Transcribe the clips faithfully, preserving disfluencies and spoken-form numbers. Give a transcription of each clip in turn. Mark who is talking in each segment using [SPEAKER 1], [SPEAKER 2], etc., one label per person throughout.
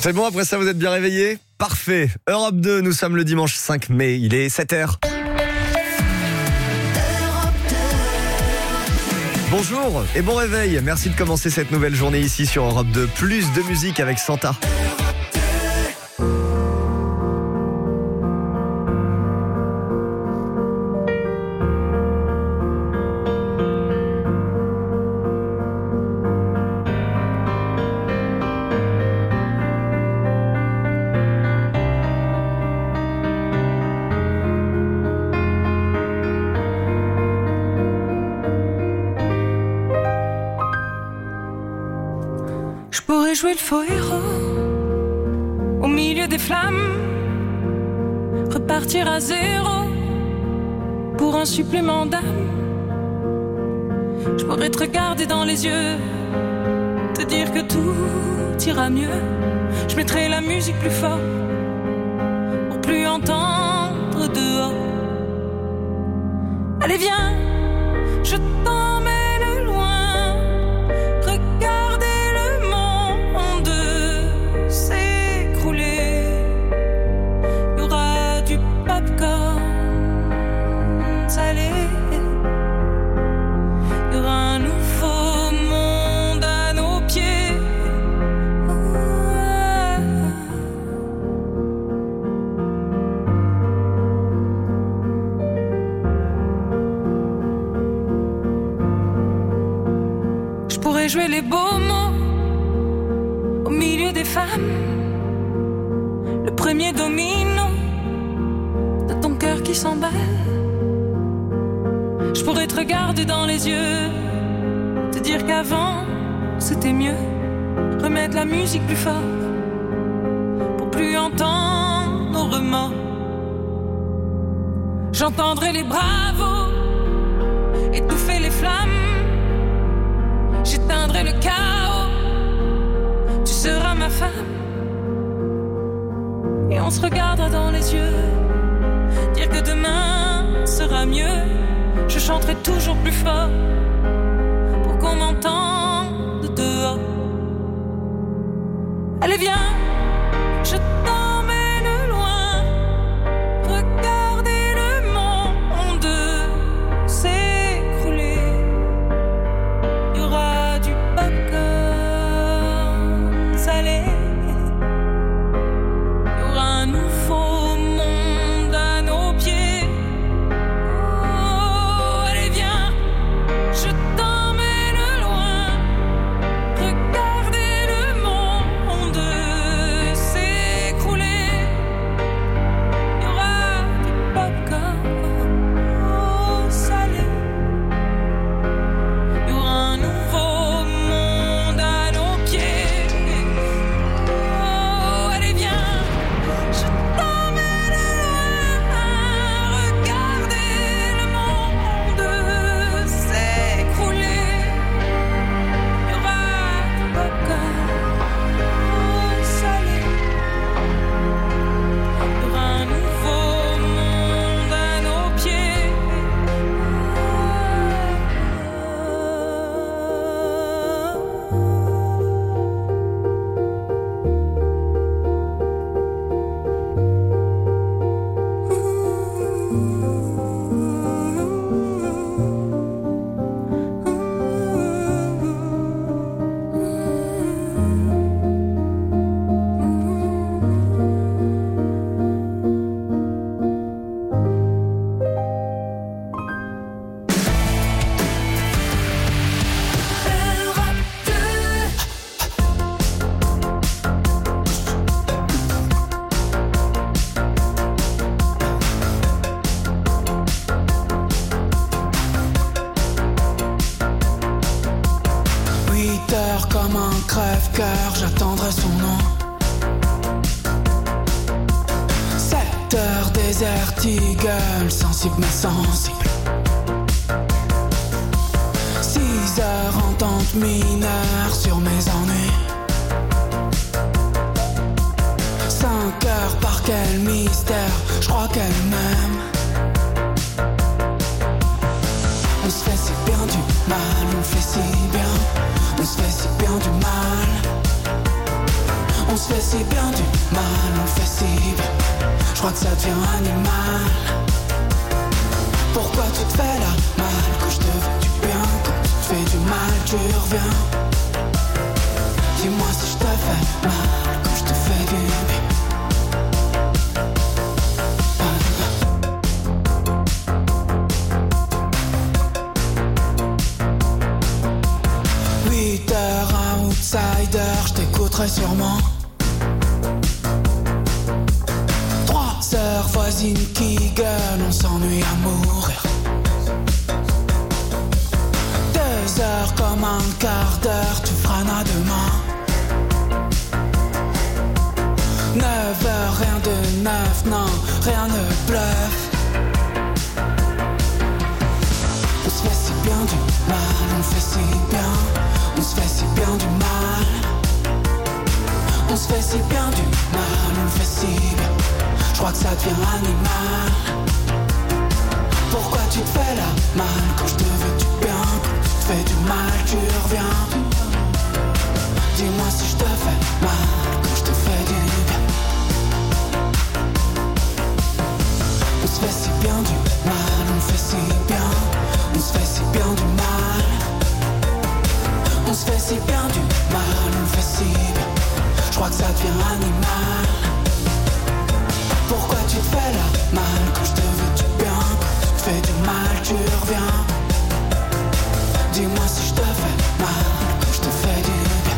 [SPEAKER 1] C'est bon, après ça, vous êtes bien réveillés ? Parfait. Europe deux, nous sommes le dimanche cinq mai, il est sept heures. Bonjour et bon réveil. Merci de commencer cette nouvelle journée ici sur Europe deux. Plus de musique avec Santa.
[SPEAKER 2] Jouer le faux héros au milieu des flammes, repartir à zéro pour un supplément d'âme. Je pourrais te regarder dans les yeux, te dire que tout ira mieux. Je mettrai la musique plus fort pour plus entendre dehors. Allez viens, je t'emmène loin. Jouer les beaux mots au milieu des femmes, le premier domino de ton cœur qui s'emballe. Je pourrais te regarder dans les yeux, te dire qu'avant c'était mieux, remettre la musique plus fort pour plus entendre nos remords. J'entendrai les bravos étouffer les flammes. J'éteindrai le chaos, tu seras ma femme. Et on se regardera dans les yeux, dire que demain sera mieux. Je chanterai toujours plus fort pour qu'on m'entende dehors. Allez viens, je t'emmène loin. Regardez le monde s'écrouler.
[SPEAKER 3] crève-cœur, j'attendrai son nom. Sept heures désert, eagle, sensible mais sensible. Six heures entente mineure sur mes ennuis. Cinq heures par quel mystère, je crois qu'elle m'aime. On se fait si bien du mal, on fait si bien. On se fait si bien du mal. On se fait si bien du mal, on le fait si bien. Je crois que ça devient animal. Pourquoi tu te fais la mal quand je te veux du bien? Quand tu te fais du mal, tu reviens. Dis-moi si je te fais mal quand je te fais du bien. huit heures, un outsider, je t'écouterai sûrement. Trois heures, voisine qui gueule, on s'ennuie à mourir. Deux heures comme un quart d'heure, tu franas demain. Neuf heures, rien de neuf, non, rien ne bluffe. On se fait si bien du mal, on fait si bien. On se fait si bien du mal. On se fait si bien du mal, on le fait si bien. Je crois que ça devient animal. Pourquoi tu te fais la mal quand je te veux du bien? Quand tu te fais du mal, tu reviens. Dis-moi si je te fais mal quand je te fais du bien. On se fait si bien du mal, on le fait si bien. On se fait si bien du mal. On se fait si bien du mal, on le fait si bien. Je crois que ça devient animal. Pourquoi tu te fais la mal quand je te veux du bien? Quand tu te fais du mal, tu reviens. Dis-moi si je te fais mal quand je te fais du bien.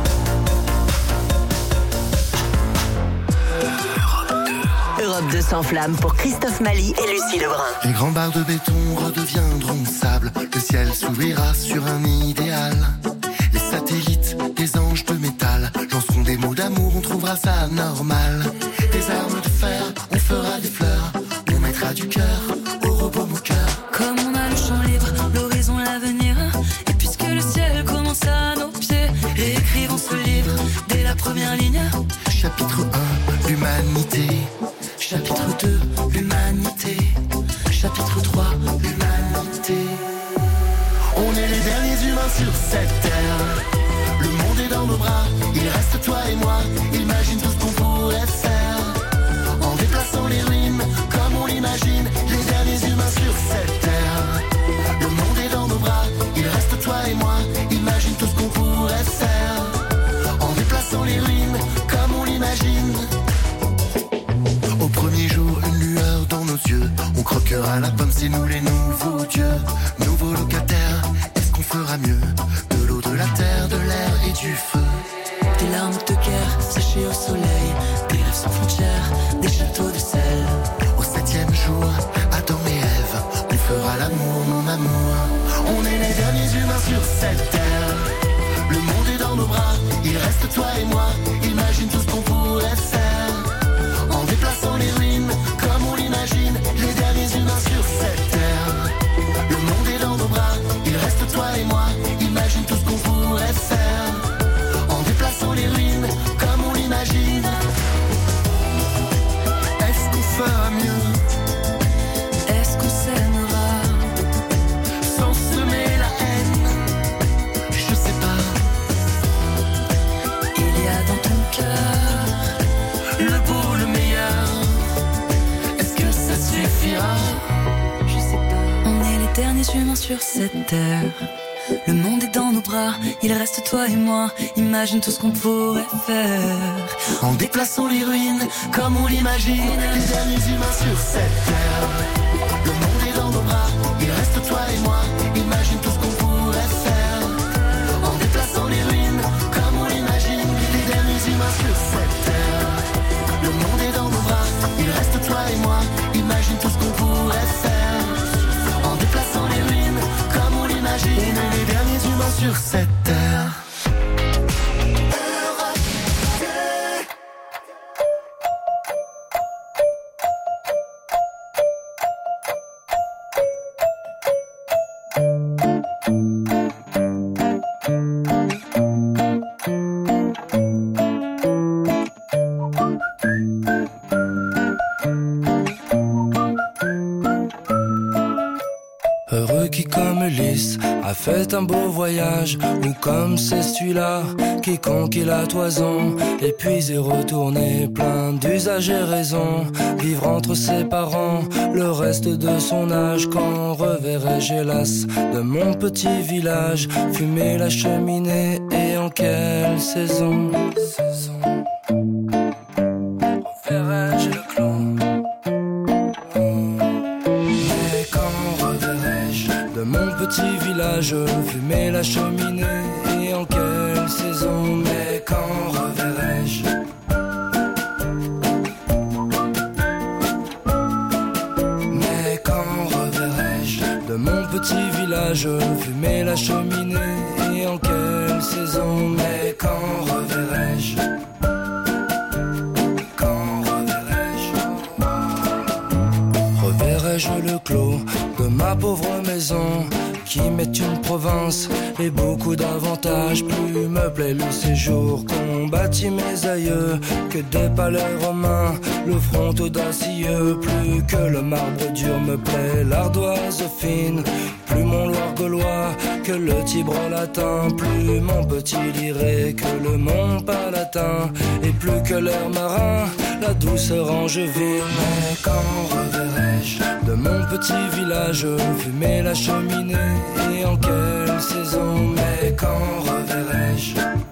[SPEAKER 4] Europe deux sans flamme pour Christophe Mali et Lucie Lebrun.
[SPEAKER 5] Les grands barres de béton redeviendront sable. Le ciel s'ouvrira sur un idéal. Les satellites, des anges de métal lanceront des mots d'amour, on trouvera ça normal. Des armes de fer, on fera des fleurs. On mettra du cœur au robot moqueur.
[SPEAKER 2] Comme on a le champ libre, l'horizon, l'avenir. Et puisque le ciel commence à nos pieds, réécrivons ce livre dès la première ligne.
[SPEAKER 5] Chapitre un, l'humanité. Chapitre deux, l'humanité. Chapitre trois, l'humanité. On est les derniers humains sur cette terre. Le monde est dans nos bras, il reste toi et moi. Imagine tout ce qu'on pourrait faire. En déplaçant les ruines, comme on l'imagine. Les derniers humains sur cette terre. Le monde est dans nos bras, il reste toi et moi. Imagine tout ce qu'on pourrait faire. En déplaçant les ruines, comme on l'imagine. Au premier jour, une lueur dans nos yeux. On croquera la pomme, c'est nous les nouveaux dieux. Nouveaux locataires, est-ce qu'on fera mieux? De l'eau, de la terre, de l'air et du feu.
[SPEAKER 2] Des larmes de guerre séchées au soleil. Des rêves sans frontières, des châteaux de sel.
[SPEAKER 5] Au septième jour, Adam et Ève, on fera l'amour, mon amour. On est les derniers humains sur cette terre. Le monde est dans nos bras, il reste toi et moi. Imagine tout ce qu'on pourrait faire. En déplaçant les ruines, comme on l'imagine. Les derniers humains sur cette terre. Le monde est dans nos bras, il reste toi et moi. Imagine tout ce qu'on pourrait faire. En déplaçant les ruines, comme on l'imagine. Est-ce qu'on fera mieux?
[SPEAKER 2] Est-ce qu'on s'aimera
[SPEAKER 5] Sans semer la haine? Je sais pas.
[SPEAKER 2] Il y a dans ton cœur
[SPEAKER 5] Le beau, le meilleur. Est-ce que ça suffira?
[SPEAKER 2] Je sais pas. On est les derniers humains sur cette terre. Le monde est dans nos bras, il reste toi et moi. Imagine tout ce qu'on pourrait faire.
[SPEAKER 5] En déplaçant les ruines, comme on l'imagine. Les derniers humains sur cette terre. Le monde est dans nos bras, il reste toi et moi. Imagine tout ce qu'on pourrait faire. En déplaçant les ruines, comme on l'imagine. Les derniers humains sur cette terre. Le monde est dans nos bras, il reste toi et moi. Imagine tout ce qu'on pourrait faire. En déplaçant les ruines, comme on l'imagine. On est les derniers humains sur cette terre.
[SPEAKER 3] Heureux qui comme Ulysse
[SPEAKER 6] a fait un beau voyage, ou comme c'est celui-là qui conquit la toison, et puis est retourné plein d'usages et raisons, vivre entre ses parents le reste de son âge. Quand reverrai-je hélas de mon petit village, fumer la cheminée et en quelle saison, saison reverrai-je le clos? Mais quand reverrai-je de mon petit village, fumer la cheminée et en quelle saison? Mais quand reverrai-je? Mais quand reverrai-je de mon petit village, fumer la cheminée et en quelle saison? Mais quand reverrai-je? Quand reverrai-je? Reverrai-je le clos de ma pauvre maison, qui m'est une province et beaucoup d'avantages? Plus me plaît le séjour qu'ont bâti mes aïeux que des palais romains, le front audacieux. Plus que le marbre dur me plaît l'ardoise fine, plus mon Loir gaulois que le Tibre latin, plus mon petit Liré que le Mont Palatin, et plus que l'air marin, la douceur angevine. Mais quand reverrai-je de mon petit village, fumer la cheminée et en quelle saison? Mais quand reverrai-je?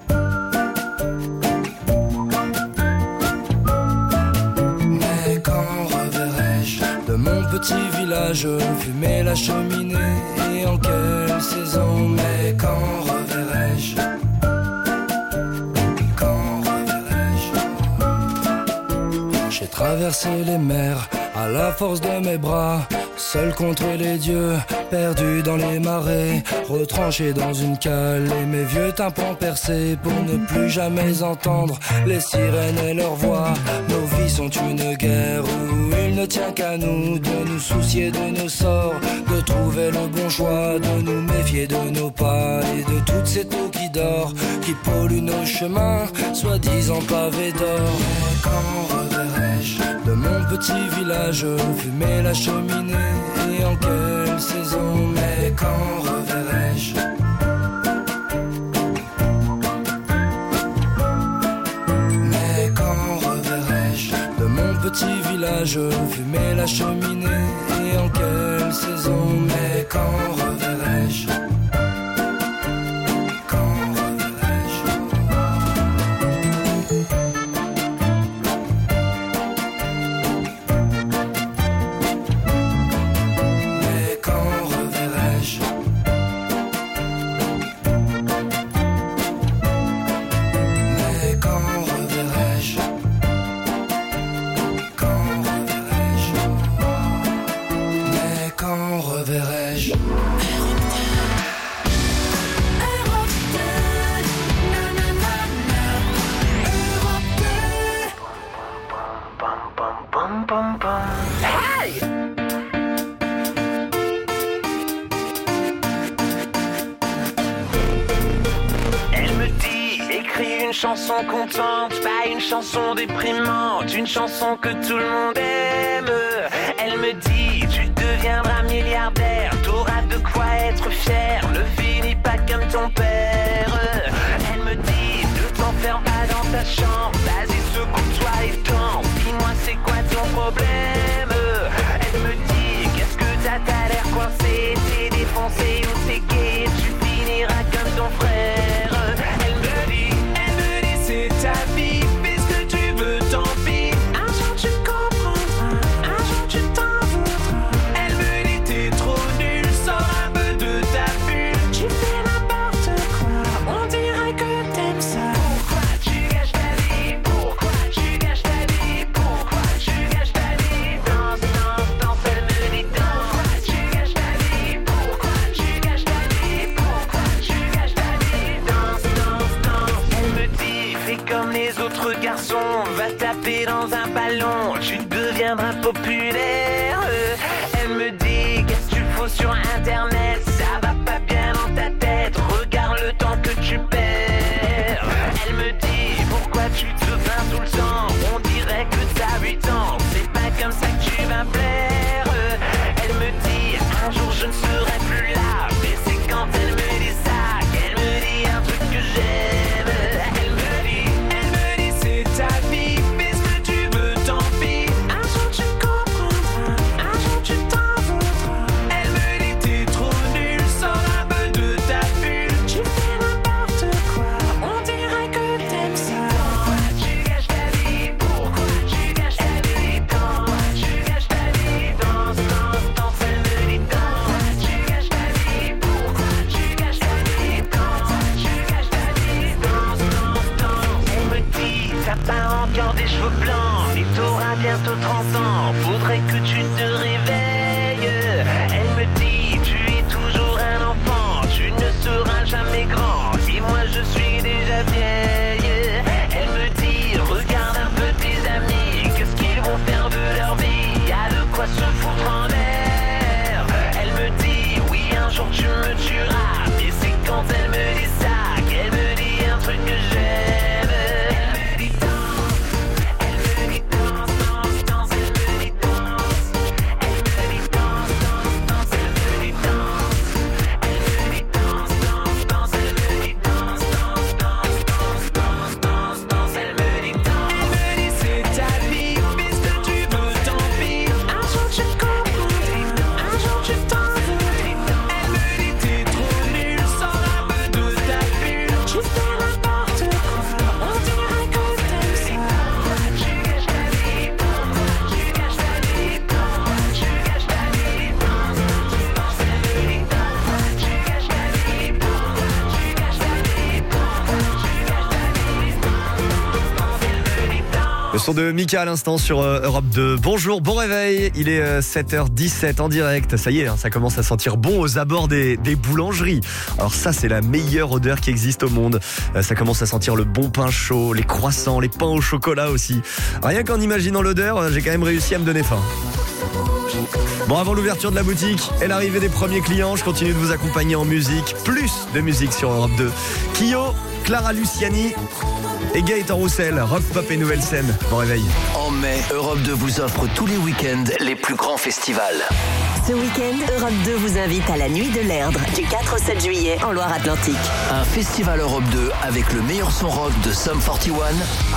[SPEAKER 6] Mais quand reverrai-je de mon petit village, fumer la cheminée et en quelle saison? Mais quand reverrai-je? Quand reverrai-je? J'ai traversé les mers à la force de mes bras, seul contre les dieux, perdu dans les marais, retranché dans une cale et mes vieux tympans percés, pour ne plus jamais entendre les sirènes et leurs voix. Nos vies sont une guerre où il ne tient qu'à nous de nous soucier de nos sorts, de trouver le bon choix, de nous méfier de nos pas et de toute cette eau qui dort, qui pollue nos chemins, soi-disant pavés d'or. Mais quand reverrai-je de mon petit village, fumer la cheminée et en quelle saison? Mais quand reverrai-je? Mais quand reverrai-je de mon petit village, fumer la cheminée et en quelle saison? Mais quand reverrai-je?
[SPEAKER 7] Chanson contente, pas une chanson déprimante, une chanson que tout le monde aime. Elle me dit, tu deviendras milliardaire, t'auras de quoi être fier, ne finis pas comme ton père. Elle me dit, ne t'enferme pas dans ta chambre, vas-y secoue-toi et danse, dis-moi c'est quoi ton problème. Elle me dit, qu'est-ce que t'as, t'as l'air coincé, t'es défoncé ou t'es gay, tu finiras comme ton frère. Elle me dit, c'est ta vie, fais ce que tu veux, tant pis. Un jour tu comprendras, un jour tu t'en voudras. Elle me dit t'es trop nul, sors un peu de ta bulle. Tu fais n'importe quoi, on dirait que t'aimes ça. Pourquoi tu gâches ta vie? Pourquoi tu gâches ta vie? Pourquoi tu gâches ta vie? Danse, danse, danse, elle me dit danse. Pourquoi tu gâches ta vie? Pourquoi tu gâches ta vie? Pourquoi tu gâches ta vie? Danse, danse, danse, elle me dit fais comme les autres garçons, va taper dans un ballon, tu deviendras populaire. Elle me dit qu'est-ce que tu fous sur internet, ça va pas bien dans ta tête, regarde le temps que tu perds. Elle me dit pourquoi tu te plains tout le temps, on dirait que t'as huit ans, c'est pas comme ça que tu vas plaire. Elle me dit un jour je ne serai plus là, mais c'est quand elle auras bientôt trente ans, faudrait que tu te réveilles. Elle me dit, tu es toujours un enfant, tu ne seras jamais grand, et moi je suis déjà vieille. Elle me dit, regarde un peu tes amis, qu'est-ce qu'ils vont faire de leur vie, y'a de quoi se foutre en l'air. Elle me dit, oui un jour tu me tueras, mais c'est quand elle me dit ça qu'elle me dit un truc que j'aime.
[SPEAKER 1] Le son de Mika à l'instant sur euh, Europe deux. Bonjour, bon réveil, il est euh, sept heures dix-sept en direct. Ça y est, hein, ça commence à sentir bon aux abords des, des boulangeries. Alors ça, c'est la meilleure odeur qui existe au monde. Euh, ça commence à sentir le bon pain chaud, les croissants, les pains au chocolat aussi. Rien qu'en imaginant l'odeur, euh, j'ai quand même réussi à me donner faim. Bon, avant l'ouverture de la boutique et l'arrivée des premiers clients, je continue de vous accompagner en musique. Plus de musique sur Europe deux. Kyo, Clara Luciani et Gaëtan Roussel, rock, pop et nouvelle scène. Bon réveil.
[SPEAKER 8] En mai, Europe deux vous offre tous les week-ends les plus grands festivals.
[SPEAKER 4] Ce week-end, Europe deux vous invite à la Nuit de l'Erdre du quatre au sept juillet en Loire-Atlantique.
[SPEAKER 8] Un festival Europe deux avec le meilleur son rock de Sum forty one,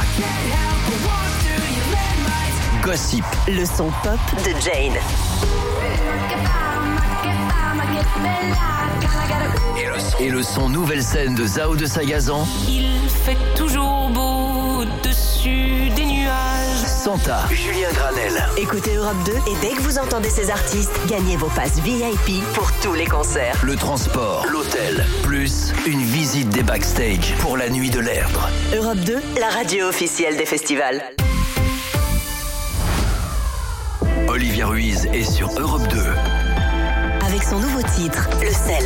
[SPEAKER 8] Gossip,
[SPEAKER 4] le son pop de Jane.
[SPEAKER 8] et le son nouvelle scène de Zao de Sagazan.
[SPEAKER 2] Il fait toujours beau au-dessus des nuages.
[SPEAKER 8] Santa, Julien Granel.
[SPEAKER 4] Écoutez Europe deux et dès que vous entendez ces artistes, gagnez vos passes V I P pour tous les concerts.
[SPEAKER 8] Le transport, l'hôtel, plus une visite des backstage pour la Nuit de l'Erdre.
[SPEAKER 4] Europe deux, la radio officielle des festivals.
[SPEAKER 8] Olivia Ruiz est sur Europe deux.
[SPEAKER 4] Avec son nouveau titre, Le Sel.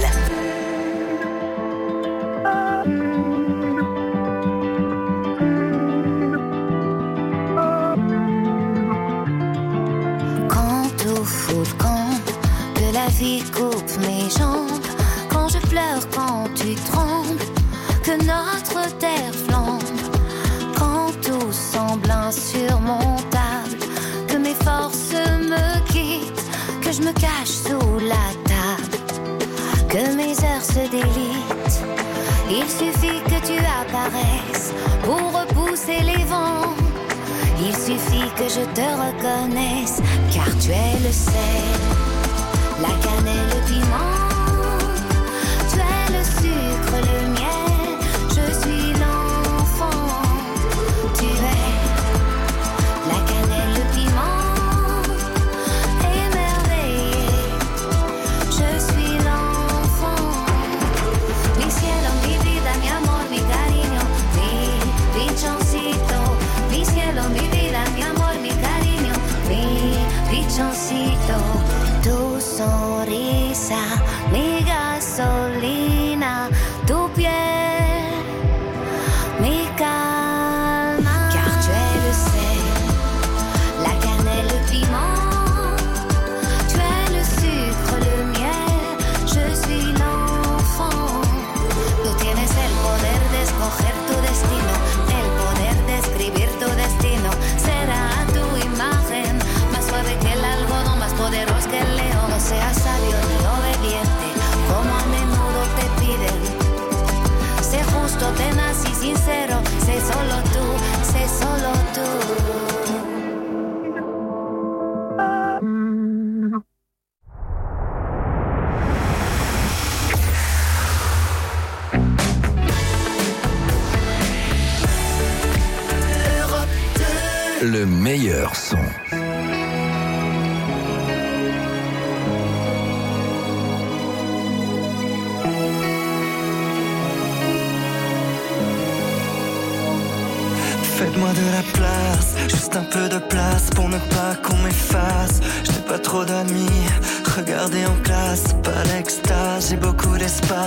[SPEAKER 9] Quand au foot, quand que la vie coupe mes jambes, quand je pleure, quand tu trembles, que notre terre flambe, quand tout semble insurmontable, que mes forces me quittent, que je me cache sous la table, que mes heures se délitent. Il suffit que tu apparaisses pour repousser les vents. Il suffit que je te reconnaisse, car tu es le sel, la cannelle, le piment. Tu es le sucre, le miel, je suis l'enfant. Tu es la cannelle, le piment, émerveillé, je suis l'enfant. Mi cielo, mi vida, mi amor, mi cariño, mi pichoncito. Mi cielo, mi vida, mi amor, mi cariño, mi pichoncito. Tu sonrisa, mi gasolina, tu piel, mi calma. Car tu es le sel, la cannelle, le piment. Tu es le sucre, le miel, je suis l'enfant. Tú tienes el poder de escoger tu destino, el poder de escribir tu destino. Será tu imagen, más suave que el algodón, más poderoso que el león. No seas sabio ni obediente, como a menudo te piden. Sé justo, tenaz y sincero, sé solo tú, sé solo tú.
[SPEAKER 8] Le meilleur son.
[SPEAKER 10] Faites-moi de la place, juste un peu de place pour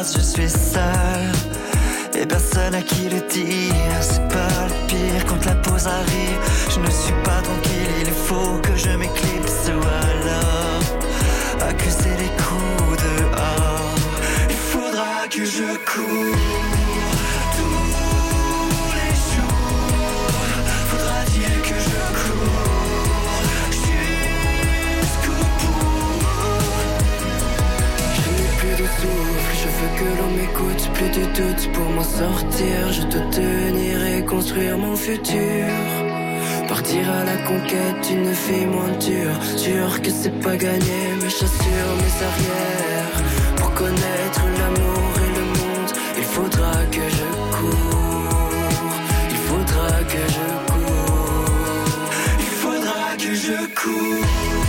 [SPEAKER 10] passe, je suis seul. Et personne à qui le dire. C'est pas le pire quand la pause arrive. Je ne suis pas tranquille, il faut que je m'éclipse. Ou alors accuser les coups dehors. Il faudra que je cours tous les jours. Faudra-t-il que je cours jusqu'au bout. Je n'ai plus de souffle, je veux que l'on m'écoute. Plus de doute pour m'en sortir. Je dois tenir et construire mon futur. Partir à la conquête d'une vie moins dure. Sûr que c'est pas gagné, mes chaussures, mes arrières. Pour connaître l'amour et le monde, il faudra que je cours. Il faudra que je cours. Il faudra que je cours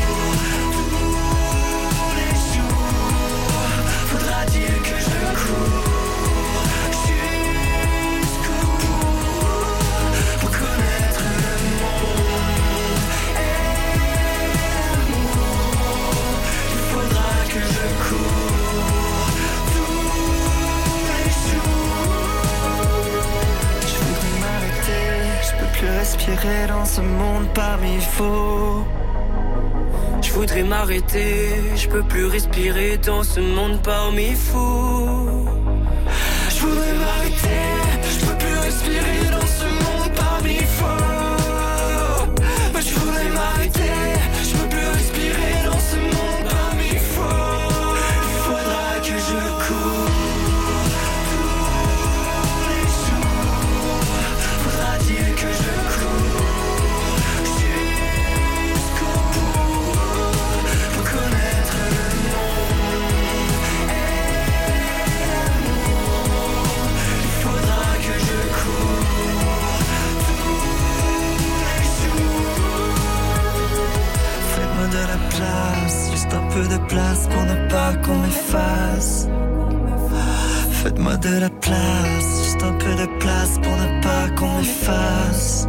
[SPEAKER 10] tous les jours. Faudra-t-il que je cours jusqu'au bout pour connaître le monde et l'amour. Il faudra que je cours tous les jours. Je voudrais m'arrêter, je peux plus respirer dans ce monde parmi faux. Je voudrais m'arrêter, je peux plus respirer dans ce monde parmi fous. Je voudrais m'arrêter, je peux plus respirer dans ce monde parmi fous. Mais je voudrais m'arrêter, je peux plus respirer dans ce monde parmi fous. Il faudra que je cours tous les jours. Faudra-t-il que je cours jusqu'au bout pour connaître le monde et l'amour. Il faudra que je cours tous les jours. Faites-moi de la place, juste un peu de place pour ne pas qu'on m'efface. Faites-moi de la place, juste un peu de place pour ne pas qu'on m'efface.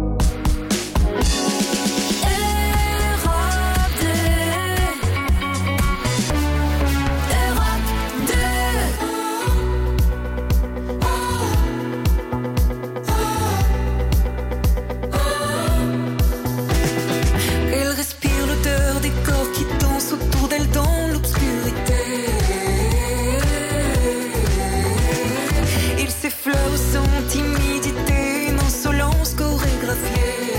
[SPEAKER 2] Elle respire l'odeur des corps qui dansent autour d'elle dans l'obscurité. Il s'effleure sans timidité, une insolence chorégraphiée.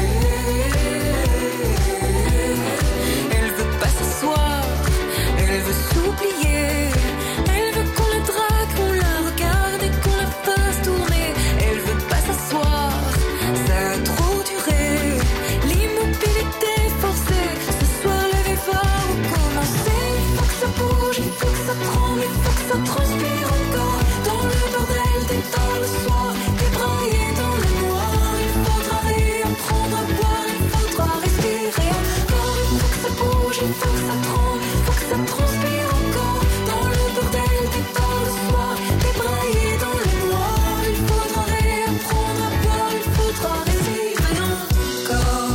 [SPEAKER 2] Elle veut pas s'asseoir, elle veut s'oublier. Elle veut qu'on la drague, qu'on la regarde et qu'on la fasse tourner. Elle veut pas s'asseoir, ça a trop duré. L'immobilité forcée, ce soir la vie va recommencer. Il faut que ça bouge, il faut que ça tremble, il faut que ça transpire encore. Dans le bordel des temps le soir, débraillé dans le noir. Il faudra réapprendre à boire, il faudra respirer encore. Il faut que ça bouge, il faut que ça tremble, il faut que ça transpire encore. Dans le bordel des temps le soir, débraillé dans le noir. Il faudra réapprendre à boire, il faudra respirer encore.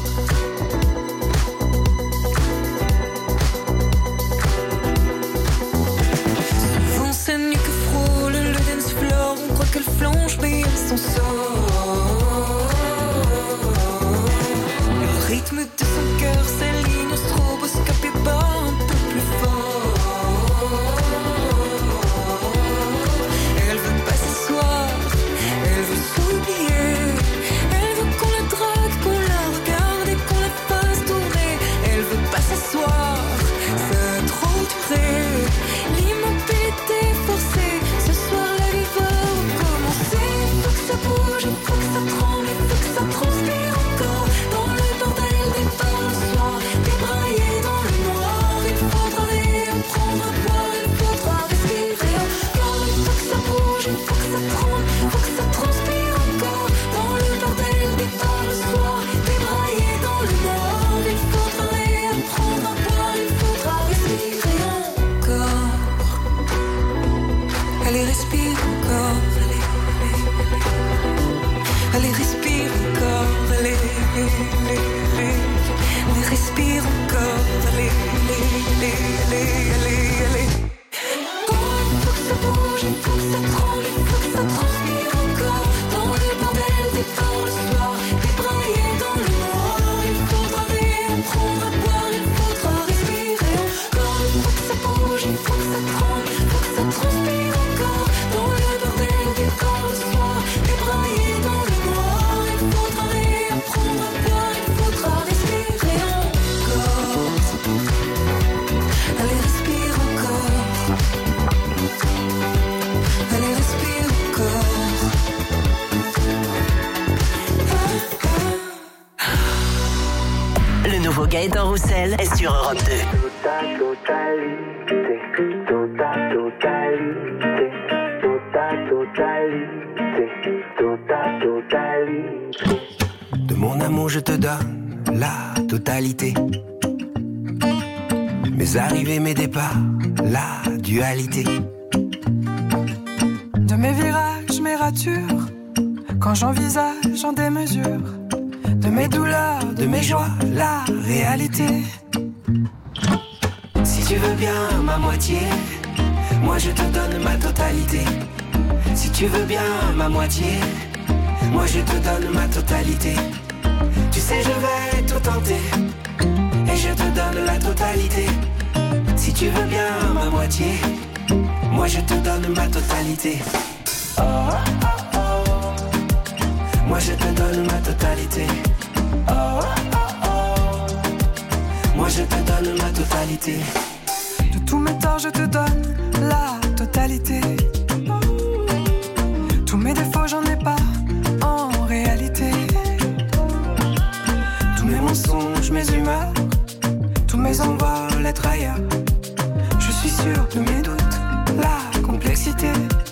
[SPEAKER 2] Souvent c'est nu que frôle le dance floor. On croit qu'elle flanche mais elle s'en sort. Le rythme de son cœur s'aligne au stroboscope et bat un peu plus fort. Elle veut pas s'asseoir, elle veut s'oublier. Elle veut qu'on la drague, qu'on la regarde et qu'on la fasse tourner. Elle veut pas s'asseoir, ça a trop duré. L'immobilité forcée, ce soir la vie va recommencer. Il faut que ça bouge, il faut que ça tremble, il faut que ça transpire encore. Dans le bordel des temps le soir, débraillé dans le noir. Il faudra réapprendre à boire, il faudra respirer encore. Il faut que ça bouge, il faut que ça tremble, il faut que ça transpire encore. Dans le bordel des temps le soir, débraillé dans le noir. Il faudra réapprendre à boire, il faudra respirer encore. Allez, respire encore. Allez, respire encore. Allez, allez, allez. Allez, respire encore. Allez, allez, allez, allez, allez, allez. Oh, il faut que
[SPEAKER 3] il faut que ça tremble, il faut que ça transpire encore. Dans le bordel des corps le soir, débrailler dans le noir. Il faudra rire, prendre à boire, il faudra respirer encore. Il faut que ça bouge, il faut que ça tremble, il faut que ça transpire encore. Dans le bordel des corps le soir, débrailler dans le noir. Il faudra rire, prendre à boire, il faudra respirer encore. Allez, respire encore. Allez, respire encore.
[SPEAKER 4] Le nouveau Gaëtan Roussel est sur Europe deux.
[SPEAKER 11] Tota totalité, tota totalité, tota totalité, tota totalité.
[SPEAKER 6] De mon amour je te donne la totalité. Mes arrivées, mes départs, la dualité.
[SPEAKER 12] De mes virages, mes ratures, quand j'envisage en démesure. De mes douleurs, de mes joies, la réalité.
[SPEAKER 6] Si tu veux bien ma moitié, moi je te donne ma totalité. Si tu veux bien ma moitié, moi je te donne ma totalité. Tu sais je vais tout tenter, et je te donne la totalité. Si tu veux bien ma moitié, moi je te donne ma totalité. Oh, oh, oh. Moi je te donne ma totalité. Oh, oh, oh. Moi je te donne ma totalité.
[SPEAKER 12] De tous mes torts je te donne la totalité. Tous mes défauts j'en ai pas en réalité. Tous mes mensonges, mes humeurs, tous mes envols, les trahilleurs. Je suis sûr de mes doutes, la complexité.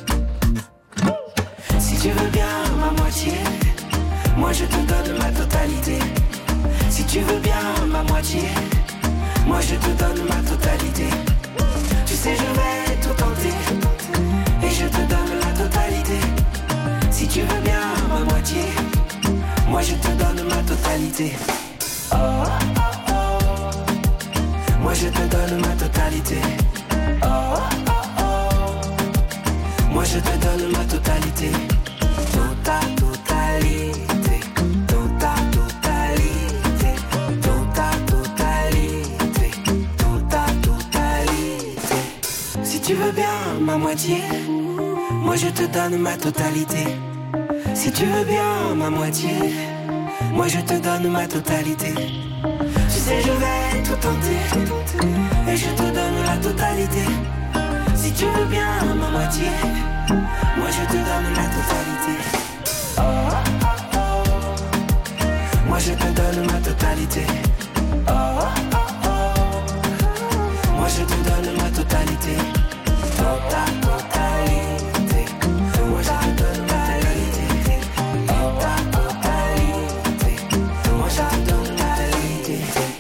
[SPEAKER 6] Si tu veux bien ma moitié, moi je te donne ma totalité. Si tu veux bien ma moitié, moi je te donne ma totalité. Tu sais je vais tout tenter, et je te donne la totalité. Si tu veux bien ma moitié, moi je te donne ma totalité. Oh, oh, oh. Moi je te donne ma totalité. Oh, oh, oh. Moi je te donne ma totalité. Tota totalité, tota totalité, tota totalité, tota totalité. Si tu veux bien ma moitié, moi je te donne ma totalité. Si tu veux bien ma moitié, moi je te donne ma totalité. Tu sais je vais tout tenter, et je te donne la totalité. Si tu veux bien ma moitié, moi je te donne la totalité. Oh, oh, oh. Moi je te donne ma totalité. Oh, oh, oh. Moi je te donne ma totalité. Tota totalité. Moi je te donne ma totalité. Tota totalité. Moi je te donne ma totalité.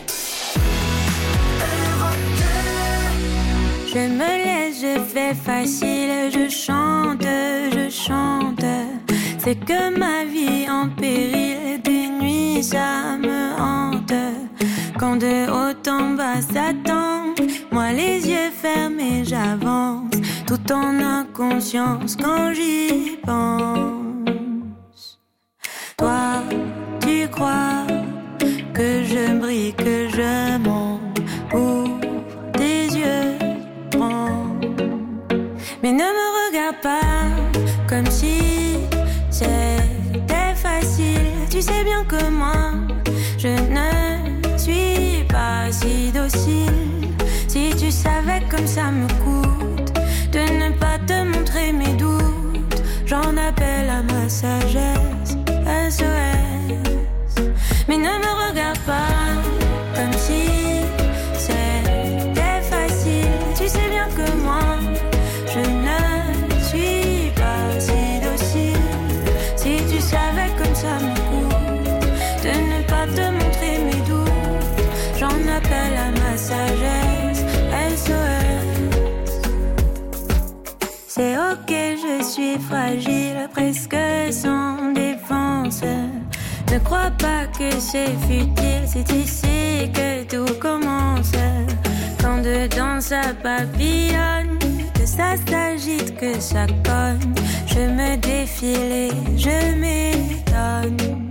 [SPEAKER 2] Je me laisse, je fais facile, je chante, je chante. C'est que ma vie en péril, des nuits ça me hante. Quand de haut en bas ça tombe, moi les yeux fermés j'avance, tout en inconscience quand j'y pense. Toi, tu crois que je brille, que je monte, ouvre tes yeux, prends. Mais ne me regarde pas comme si c'était facile. Tu sais bien que moi, je ne suis pas si docile. Si tu savais comme ça me coûte de ne pas te montrer mes doutes, j'en appelle à ma sagesse, S O S. Mais ne me regarde pas comme si c'était facile. Tu sais bien que moi, je ne suis pas si docile. Si tu savais comme ça me coûte de ne pas te montrer mes doutes, j'en appelle à ma sagesse, S O S. C'est ok, je suis fragile, presque sans défense. Ne crois pas que c'est futile, c'est ici que tout commence. Quand dedans ça papillonne, que ça s'agite, que que ça cogne. Je me défile et je m'étonne.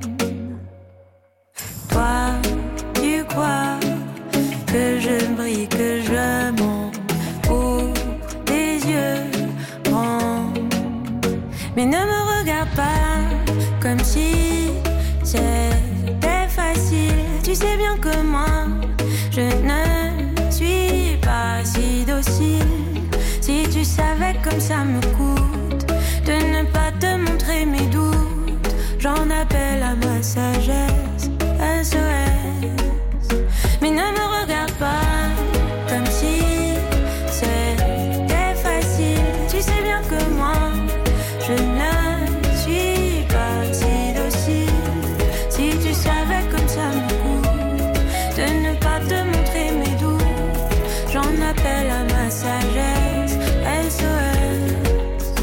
[SPEAKER 2] Toi, tu crois que je brille, que je monte pour tes yeux grands. Mais ne me regarde pas comme si c'était facile. Tu sais bien que moi, je ne suis pas si docile. Si tu savais comme ça me coûte de ne pas te montrer mes doutes, j'en appelle à ma sagesse, S O S. Mais ne me regarde pas comme si c'était facile. Tu sais bien que moi, je ne suis pas si docile. Si tu savais comme ça me coûte de ne pas te montrer mes doutes, j'en appelle à ma sagesse, S O S.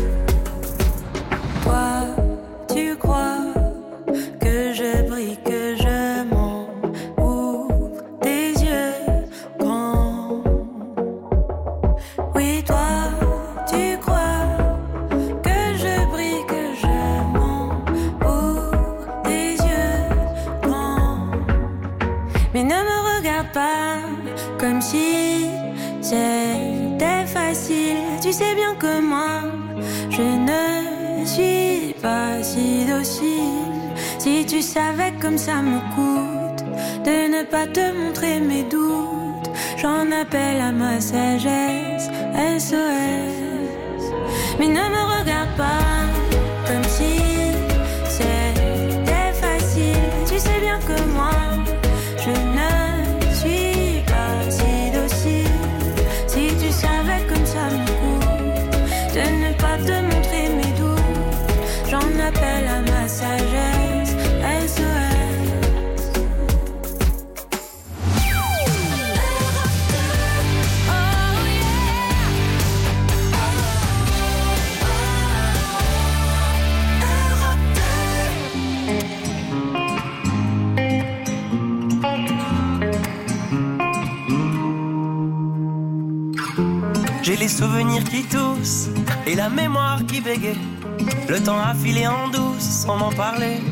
[SPEAKER 2] Toi, tu crois que je brille, que je m'ouvre tes yeux grands. Oui, toi, tu crois que je brille, que je m'ouvre tes yeux grands. Mais ne me regarde pas comme si c'était facile. Tu sais bien que moi, je ne suis pas si docile. Si tu savais comme ça me coûte de ne pas te montrer mes doutes, j'en appelle à ma sagesse, S O S. Mais ne me regarde pas comme si c'était facile. Tu sais bien que moi, je ne suis pas si docile. Si tu savais comme ça me coûte de ne pas te montrer mes doutes, j'en appelle à ma sagesse, S O S.
[SPEAKER 13] J'ai les souvenirs qui toussent et la mémoire qui bégaye. Le temps a filé en douce sans m'en parler.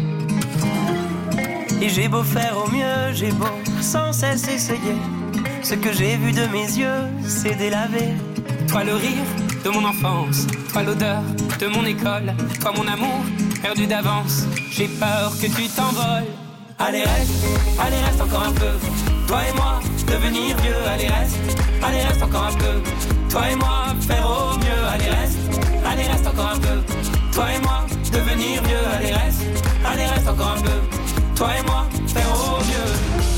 [SPEAKER 13] Et j'ai beau faire au mieux, j'ai beau sans cesse essayer. Ce que j'ai vu de mes yeux, c'est délavé.
[SPEAKER 14] Toi le rire de mon enfance, toi l'odeur de mon école, toi mon amour perdu d'avance. J'ai peur que tu t'envoles.
[SPEAKER 13] Allez reste, allez reste encore un peu. Toi et moi, devenir vieux, allez reste, allez reste encore un peu. Toi et moi, faire au mieux, allez reste, allez reste encore un peu. Toi et moi, devenir vieux, allez reste, allez reste encore un peu. Toi et moi, faire au mieux.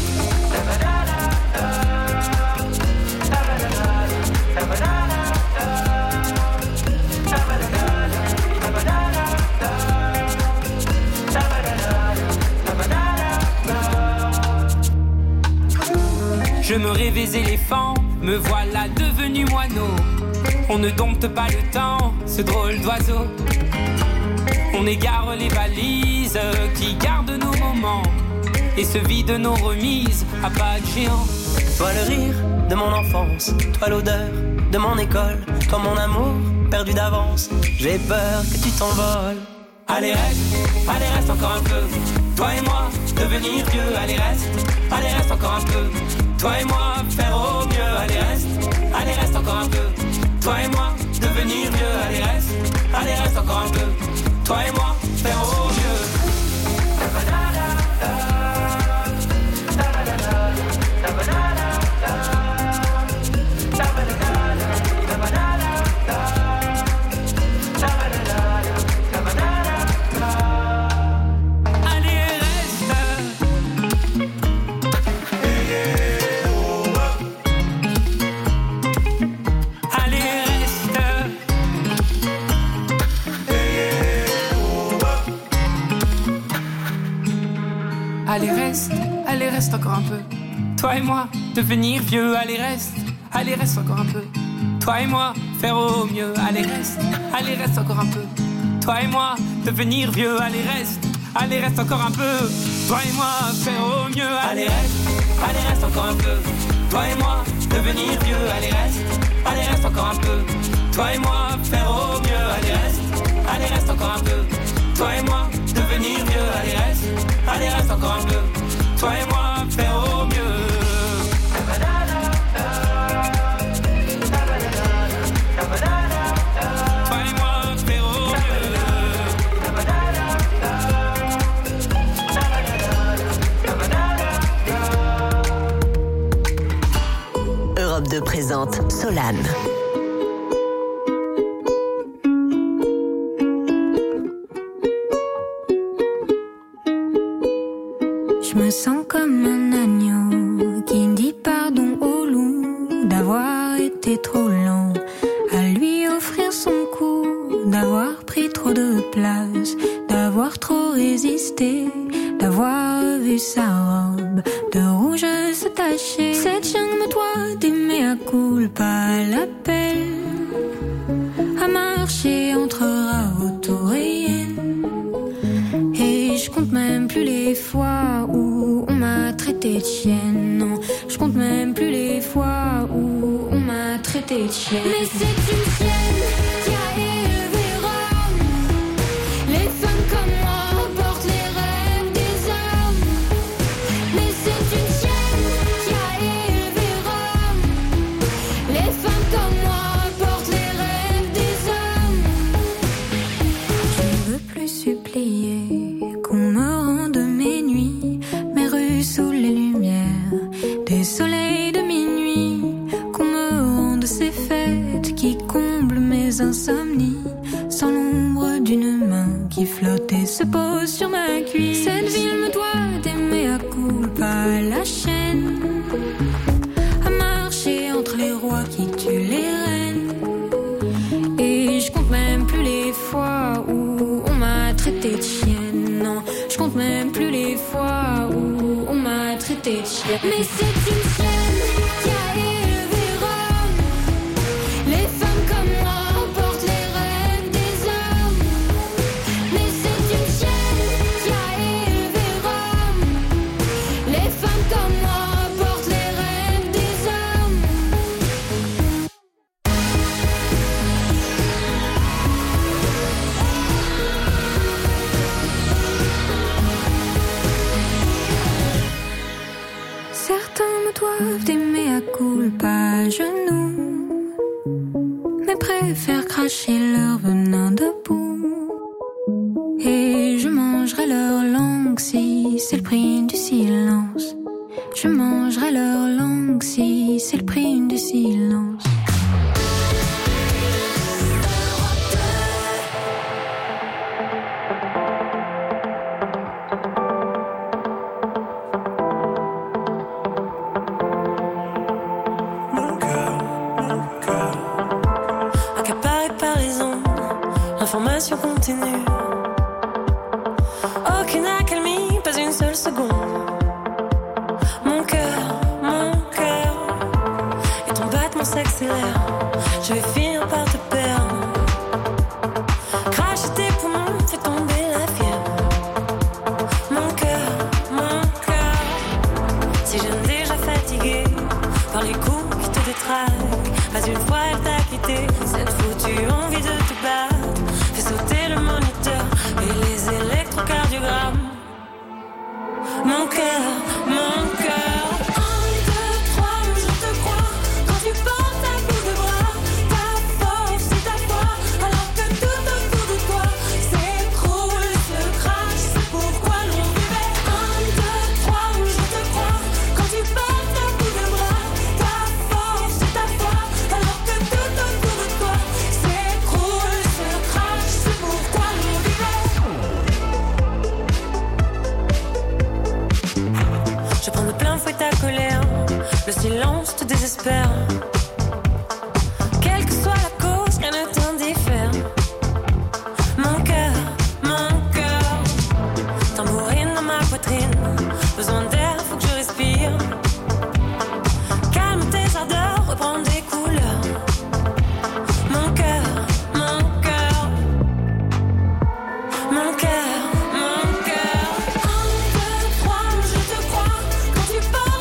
[SPEAKER 14] Je me rêvais éléphant, me voilà devenu moineau. On ne dompte pas le temps, ce drôle d'oiseau. On égare les valises qui gardent nos moments et se vident nos remises à pas de géant.
[SPEAKER 13] Toi le rire de mon enfance, toi l'odeur de mon école, toi mon amour perdu d'avance. J'ai peur que tu t'envoles. Allez reste, allez reste encore un peu. Toi et moi, devenir vieux, allez reste, allez reste encore un peu. Toi et moi, faire au mieux, allez reste, allez reste encore un peu. Toi et moi, devenir vieux, allez reste, allez reste encore un peu. Toi et moi, faire au mieux.
[SPEAKER 14] Allez reste, allez reste encore un peu. Toi et moi, devenir vieux, allez reste, allez reste encore un peu. Toi et moi, faire au mieux, allez reste, allez reste encore un peu. Toi et moi, devenir vieux, allez reste, allez reste encore un peu. Toi et moi, faire au mieux, allez reste, allez reste encore un peu. Toi et moi, devenir vieux, allez reste, allez reste encore un peu.
[SPEAKER 13] Toi et moi, faire au mieux. Allez reste, allez reste encore un peu. Toi et moi, devenir mieux. Allez reste, allez reste encore un peu. Toi et moi, faire au mieux.
[SPEAKER 4] Europe deux présente Solane.
[SPEAKER 15] Je me sens comme un agneau qui dit pardon au loup d'avoir été trop lent à lui offrir son cou, d'avoir pris trop de place, d'avoir trop résisté, d'avoir vu sa robe de rouge se tacher. Cette jungle me doit d'aimer à culpa, l'appel à marcher entre rats et hyènes. Et je compte même plus les fois où on m'a traité de chienne. Non, je compte même plus les fois où on m'a traité de chienne. Mais c'est une chienne qui a élevé Rome. Les femmes comme moi portent les rêves des hommes. Mais c'est une chienne qui a élevé Rome. Les femmes comme moi portent les rêves des hommes. Je ne veux plus supplier qu'on me rende mes nuits, mes rues sous les lumières des soleils de minuit, qu'on me rende ces fêtes qui comblent mes insomnies, sans l'ombre d'une main qui flotte et se pose sur ma cuisse. Cette ville me doit d'aimer à culpa, la chaîne à marcher entre les rois qui tuent les reines. Et je compte même plus les fois où on m'a traité de chienne. Non, je compte même plus les fois où on m'a traité de chienne. Mais c'est une chienne qui a élevé Rome. Les femmes comme moi portent les rêves des hommes. Mais c'est une chienne qui a élevé Rome. Les femmes comme moi portent les rêves des hommes. Certains me doivent d'aimer à culpa à genoux, mais préfèrent cracher leur venin debout. Et je mangerai leur langue si c'est le prix du silence. Je mangerai leur langue si c'est le prix du silence.
[SPEAKER 13] Accaparé par les ondes, l'information continue. Aucune accalmie, pas une seule seconde. Mon cœur, mon cœur, et ton battement s'accélère. Je vais finir par te perdre. Cracher tes poumons, fait tomber la fièvre. Mon cœur, mon cœur, si j'aime déjà fatigué par les coups qui te détraquent. Pas une fois elle t'a quitté, cette foutue envie de te battre fait sauter le moniteur et les électrocardiogrammes. Mon cœur, mon cœur. Un, deux, trois, je te crois. Quand tu portes ta bout de bras, ta force et ta foi, alors que tout autour de toi s'écroule, se crache, c'est pourquoi l'on vivait. Un, deux, trois, je te crois. Quand tu portes ta bout de bras, ta force et ta foi, alors que tout autour de toi s'écroule, se crache, c'est pourquoi l'on vivait. Je prends de plein fouet ta colère, le silence te désespère. Quelle que soit la cause, rien ne t'indiffère. Mon cœur, mon cœur, tambourine dans ma poitrine. Besoin d'air, faut que je respire. Calme tes ardeurs, reprends des couleurs. Mon cœur, mon cœur, mon cœur, mon cœur. Un, deux, trois, je te crois. Quand tu parles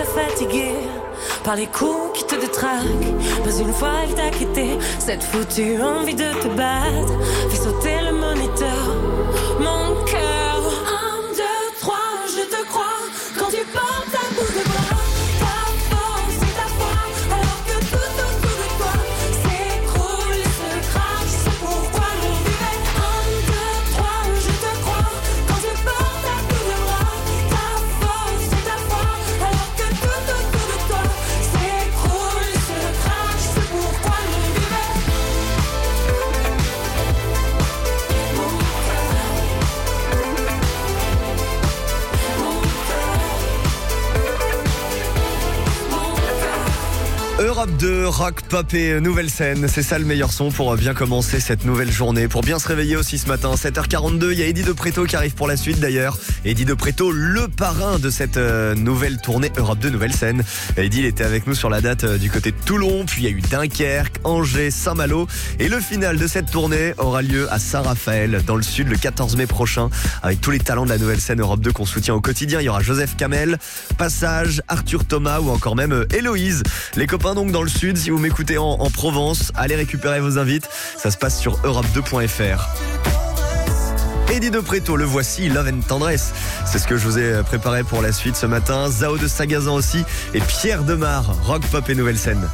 [SPEAKER 2] déjà fatiguée par les coups qui te détraquent. Pas une fois elle t'a quitté. Cette foutue envie de te battre fait sauter le moniteur. Mon cœur, un, deux, trois, je te crois quand tu portes à bout de bras. Ta force et ta foi, alors que tout autour de toi s'écroule et se crache. C'est pourquoi l'on vivait. Un, deux, trois, je te crois quand tu portes à bout de bras. Ta force et ta foi, alors que tout autour de toi s'écroule et se crache. C'est pourquoi l'on vivait.
[SPEAKER 1] Europe deux, rock, pop et nouvelle scène, c'est ça le meilleur son pour bien commencer cette nouvelle journée, pour bien se réveiller aussi ce matin. sept heures quarante-deux, il y a Eddie de Pretto qui arrive pour la suite d'ailleurs. Eddie de Pretto, le parrain de cette euh, nouvelle tournée Europe deux, nouvelle scène. Eddie, il était avec nous sur la date euh, du côté de Toulon, puis il y a eu Dunkerque, Angers, Saint-Malo. Et le final de cette tournée aura lieu à Saint-Raphaël, dans le sud, le quatorze mai prochain, avec tous les talents de la nouvelle scène Europe deux qu'on soutient au quotidien. Il y aura Joseph Kamel, Passage, Arthur Thomas ou encore même euh, Héloïse. Les copains donc dans le sud, si vous m'écoutez en, en Provence, allez récupérer vos invites. Ça se passe sur europe deux point f r. Eddie de Pretto, le voici, Love and Tendresse. C'est ce que je vous ai préparé pour la suite ce matin. Zao de Sagazan aussi et Pierre Demar, rock, pop et nouvelle scène.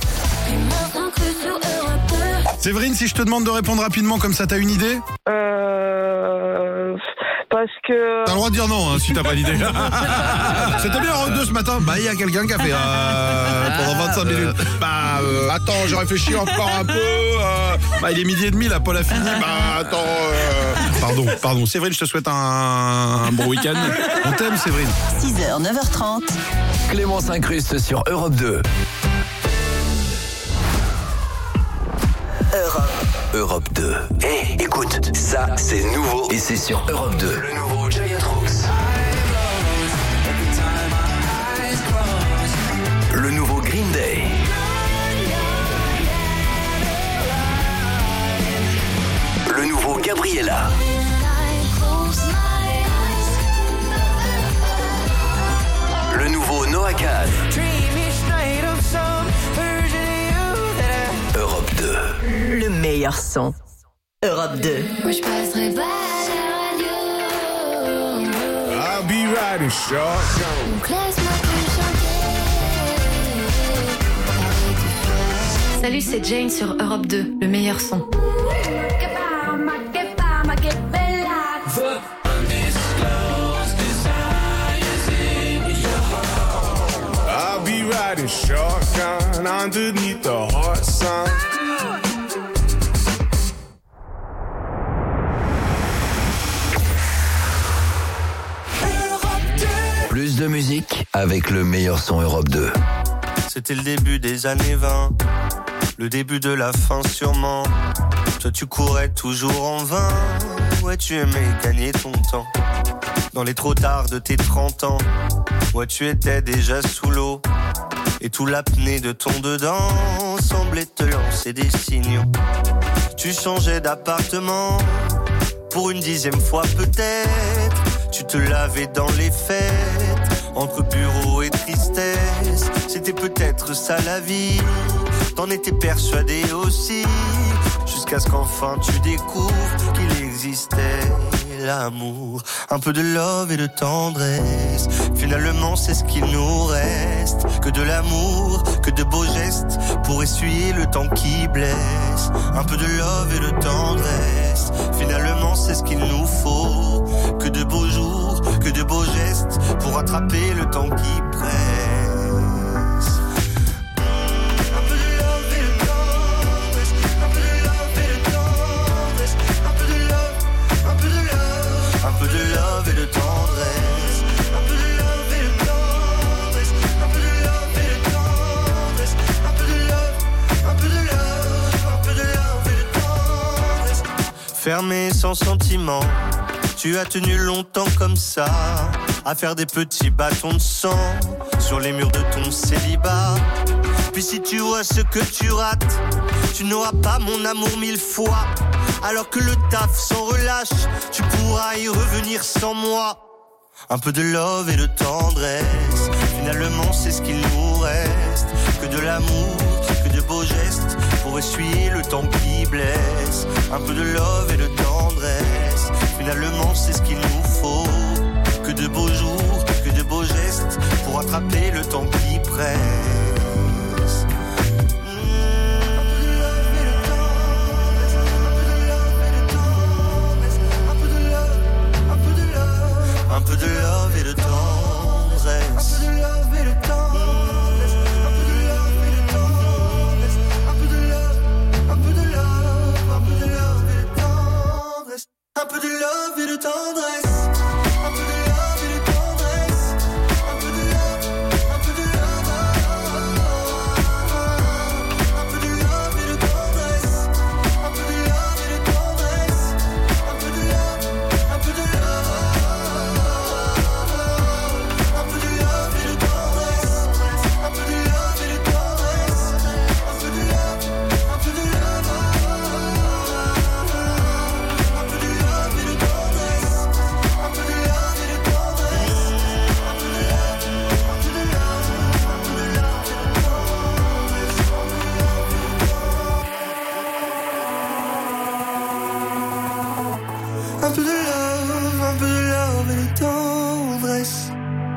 [SPEAKER 16] Séverine, si je te demande de répondre rapidement comme ça, t'as une idée ?
[SPEAKER 17] Euh... Parce que...
[SPEAKER 16] T'as le droit de dire non, hein, si t'as pas d'idée. C'était bien Europe deux ce matin. Bah, il y a quelqu'un qui a fait euh, pendant vingt-cinq minutes. Bah, euh, attends, je réfléchis encore un peu. Euh, bah, il est midi et demi, là, Paul a fini. Bah, attends. Euh... Pardon, pardon. Séverine, je te souhaite un, un bon week-end. On t'aime, Séverine.
[SPEAKER 4] six heures, neuf heures trente.
[SPEAKER 8] Clément s'incruste sur Europe deux.
[SPEAKER 4] Europe.
[SPEAKER 8] Europe deux. Hé, hey, écoute, ça c'est nouveau et c'est sur Europe deux. Le nouveau Giant Rooks. Le nouveau Green Day. Le nouveau Gabriella. Le nouveau Noah Kahan. Europe deux.
[SPEAKER 4] Le meilleur son. Europe deux.
[SPEAKER 9] Moi je passerai pas à la radio.
[SPEAKER 18] I'll be riding shotgun.
[SPEAKER 9] Donc laisse-moi te chanter.
[SPEAKER 19] Salut, c'est Jane sur Europe deux, le meilleur son.
[SPEAKER 18] I'll be riding shotgun underneath the hot sun.
[SPEAKER 8] Plus de musique avec le meilleur son Europe deux.
[SPEAKER 20] C'était le début des années vingt, le début de la fin sûrement. Toi tu courais toujours en vain, ouais tu aimais gagner ton temps. Dans les trop tard de tes trente ans, ouais tu étais déjà sous l'eau. Et tout l'apnée de ton dedans semblait te lancer des signaux. Tu changeais d'appartement, pour une dixième fois peut-être. Tu te lavais dans les fêtes, entre bureau et tristesse. C'était peut-être ça la vie, t'en étais persuadé aussi. Jusqu'à ce qu'enfin tu découvres qu'il existait l'amour. Un peu de love et de tendresse, finalement c'est ce qu'il nous reste. Que de l'amour, que de beaux gestes, pour essuyer le temps qui blesse. Un peu de love et de tendresse, finalement c'est ce qu'il nous faut. Que de beaux jours, que de beaux gestes, pour rattraper le temps qui presse. Un peu de love et de tendresse, un peu de love et de tendresse, un peu de love et de tendresse, un peu de love, un peu de love, un peu de love et de tendresse. Fermé sans sentiment, tu as tenu longtemps comme ça, à faire des petits bâtons de sang sur les murs de ton célibat. Puis si tu vois ce que tu rates, tu n'auras pas mon amour mille fois. Alors que le taf s'en relâche, tu pourras y revenir sans moi. Un peu de love et de tendresse, Finalement c'est ce qu'il nous reste, que de l'amour, que de beaux gestes, pour essuyer le temps qui blesse. Un peu de love et de tendresse, finalement c'est ce qu'il nous faut. Que de beaux jours, que de beaux gestes, pour attraper le temps qui presse. Un peu de love et de tendresse. Un peu de love et de tendresse. Un peu de love et de tendresse. Un peu de love, un peu de love, un peu de love et de tendresse. Un peu de love et de tendresse. Un peu de love et de tendresse. Un peu de love, un peu de love. Un peu de love et de tendresse. Un peu de love et de tendresse. Un peu de love, un peu de love. Un peu de love, un peu de love et de tendresse.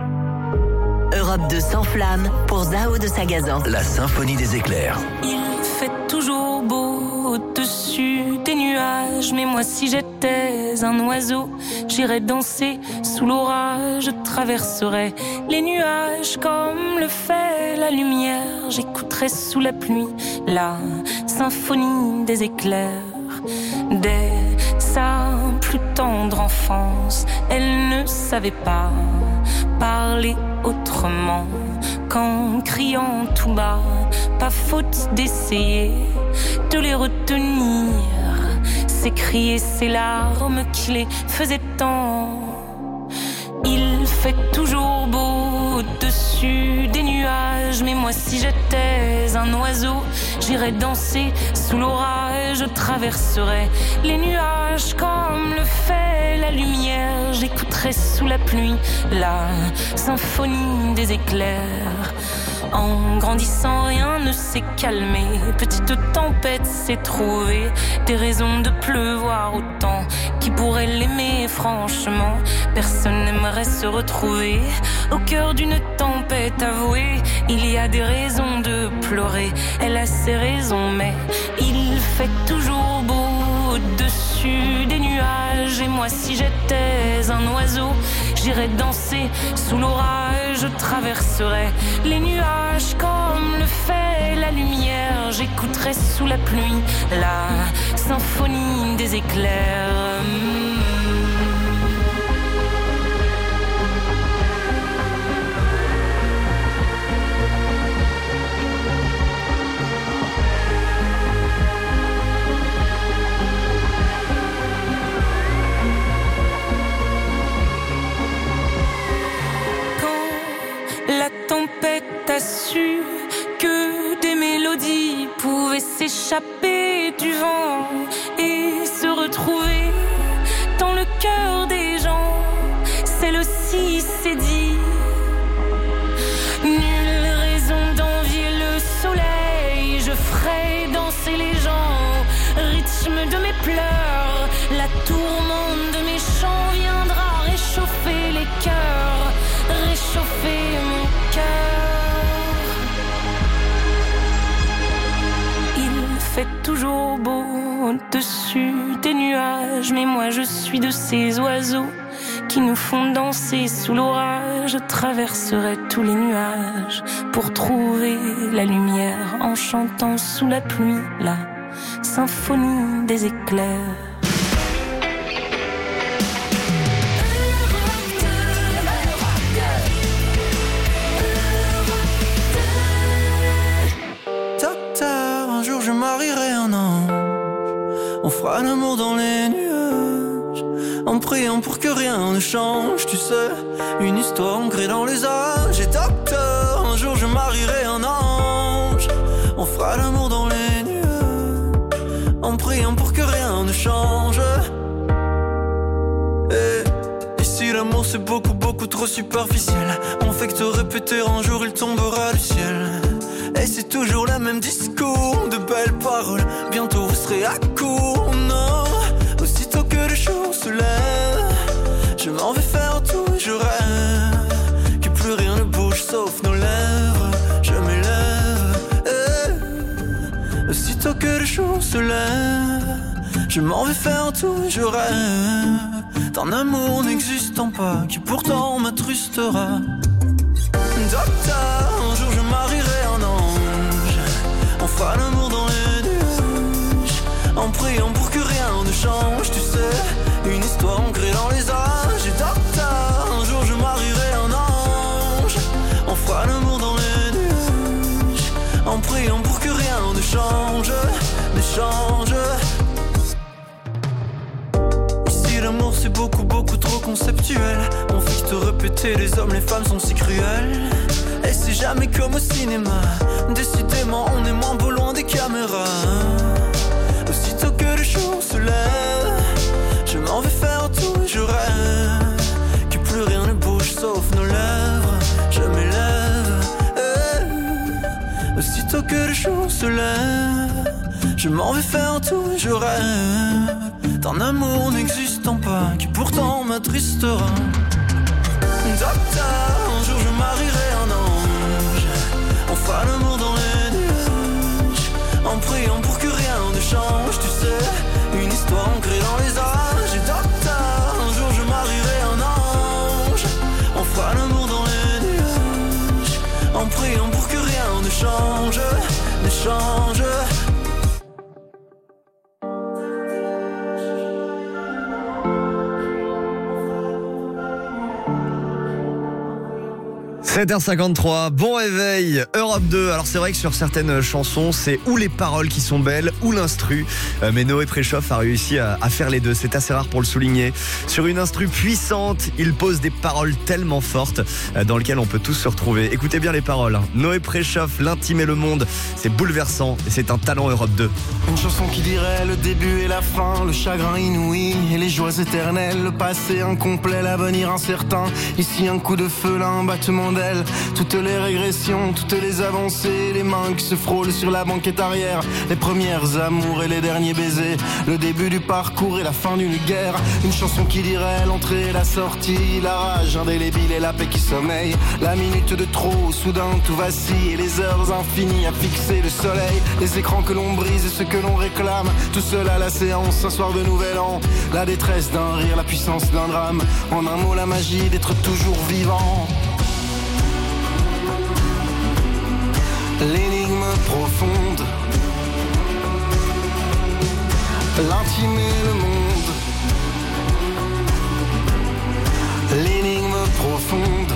[SPEAKER 4] Europe deux s'enflamme pour Zao de Sagazan.
[SPEAKER 8] La symphonie des éclairs.
[SPEAKER 2] Il fait toujours beau au-dessus des nuages, mais moi si j'étais un oiseau, j'irais danser sous l'orage, je traverserais les nuages comme le fait la lumière, j'écouterais sous la pluie la symphonie des éclairs. Dès sa plus tendre enfance, elle ne savait pas parler autrement qu'en criant tout bas. Pas faute d'essayer de les retenir, ces cris et ces larmes qui les faisaient tant. Il fait toujours beau au-dessus des nuages, mais moi si j'étais un oiseau, j'irais danser sous l'orage, je traverserais les nuages comme le fait la lumière, j'écouterais sous la pluie la symphonie des éclairs. En grandissant, rien ne s'est calmé. Petite tempête s'est trouvée des raisons de pleuvoir autant. Qui pourrait l'aimer franchement? Personne n'aimerait se retrouver au cœur d'une tempête avouée. Il y a des raisons de pleurer, elle a ses raisons, mais il fait toujours beau au-dessus des nuages. Et moi si j'étais un oiseau, j'irais danser sous l'orage, je traverserais les nuages comme le fait la lumière, j'écouterais sous la pluie la symphonie des éclairs. La tempête a su que des mélodies pouvaient s'échapper du vent et se retrouver dans le cœur des gens. Celle-ci s'est dit, nulle raison d'envier le soleil, je ferai danser les gens au rythme de mes pleurs. La tourmente de mes chants viendra réchauffer les cœurs, réchauffer mon cœur. Il fait toujours beau au-dessus des nuages, mais moi je suis de ces oiseaux qui nous font danser sous l'orage. Je traverserai tous les nuages pour trouver la lumière en chantant sous la pluie la symphonie des éclairs.
[SPEAKER 3] Je marierai un ange, on fera l'amour dans les nuages, en priant pour que rien ne change, tu sais, une histoire ancrée dans les âges. Et docteur, un jour je marierai un ange, on fera l'amour dans les nuages, en priant pour que rien ne change. Et, et si le l'amour c'est beaucoup beaucoup trop superficiel, on fait que te répéter un jour il tombera du ciel. Et c'est toujours le même discours, de belles paroles, bientôt vous serez à court. Non, aussitôt que le jour se lève, je m'en vais faire tout et je rêve que plus rien ne bouge sauf nos lèvres. Je m'élève, eh. Aussitôt que le jour se lève, je m'en vais faire tout et je rêve d'un amour n'existant pas qui pourtant m'attrustera. Docteur, un jour je marierai un ange, on fera l'amour dans les nuages, en priant pour que rien ne change. Tu sais, une histoire ancrée dans les âges. Et docteur, un jour je marierai un ange, on fera l'amour dans les nuages, en priant pour que rien ne change, ne change. Ici l'amour c'est beaucoup beaucoup trop conceptuel, on fait que te répéter, les hommes les femmes sont si cruels. Et c'est jamais comme au cinéma, décidément on est moins beau loin des caméras. Aussitôt que le jour se lève, je m'en vais faire tout et je rêve que plus rien ne bouge sauf nos lèvres. Je m'élève, eh. Aussitôt que le jour se lève, je m'en vais faire tout et je rêve d'un amour n'existant pas qui pourtant m'attristera. Docteur, un jour je marierai un ange, on fera l'amour dans les nuages, en priant pour que rien ne change. Tu sais, une histoire ancrée dans les âges. Et docteur, un jour je marierai un ange, on fera l'amour dans les nuages, en priant pour que rien ne change, ne change.
[SPEAKER 1] sept heures cinquante-trois, bon réveil, Europe deux. Alors c'est vrai que sur certaines chansons, c'est ou les paroles qui sont belles, ou l'instru. Euh, mais Noé Préchoff a réussi à, à faire les deux, c'est assez rare pour le souligner. Sur une instru puissante, il pose des paroles tellement fortes euh, dans lesquelles on peut tous se retrouver. Écoutez bien les paroles. Hein. Noé Préchoff, l'intime et le monde, c'est bouleversant et c'est un talent Europe deux.
[SPEAKER 21] Une chanson qui dirait le début et la fin, le chagrin inouï et les joies éternelles, le passé incomplet, l'avenir incertain. Ici un coup de feu, là un battement d'aile. Toutes les régressions, toutes les avancées, les mains qui se frôlent sur la banquette arrière, les premières amours et les derniers baisers, le début du parcours et la fin d'une guerre. Une chanson qui dirait l'entrée et la sortie, la rage indélébile et la paix qui sommeille, la minute de trop, soudain tout vacille, et les heures infinies à fixer le soleil, les écrans que l'on brise et ce que l'on réclame, tout seul à la séance, un soir de nouvel an, la détresse d'un rire, la puissance d'un drame, en un mot la magie d'être toujours vivant. L'énigme profonde, l'intime et le monde. L'énigme profonde.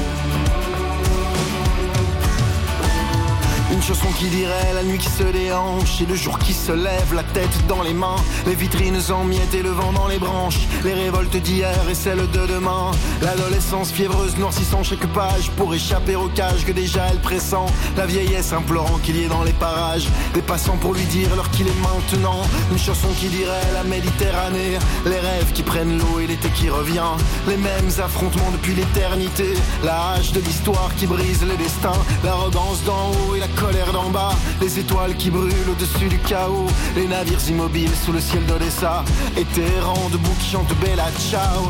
[SPEAKER 21] Une chanson qui dirait la nuit qui se déhanche et le jour qui se lève, la tête dans les mains, les vitrines en miettes et le vent dans les branches, les révoltes d'hier et celles de demain, l'adolescence fiévreuse noircissant chaque page pour échapper au cage que déjà elle pressent, la vieillesse implorant qu'il y ait dans les parages des passants pour lui dire l'heure qu'il est maintenant. Une chanson qui dirait la Méditerranée, les rêves qui prennent l'eau et l'été qui revient, les mêmes affrontements depuis l'éternité, la hache de l'histoire qui brise les destins, l'arrogance d'en haut et la colère d'en bas, les étoiles qui brûlent au-dessus du chaos, les navires immobiles sous le ciel d'Odessa, et tes errants debout qui chantent Bella Ciao.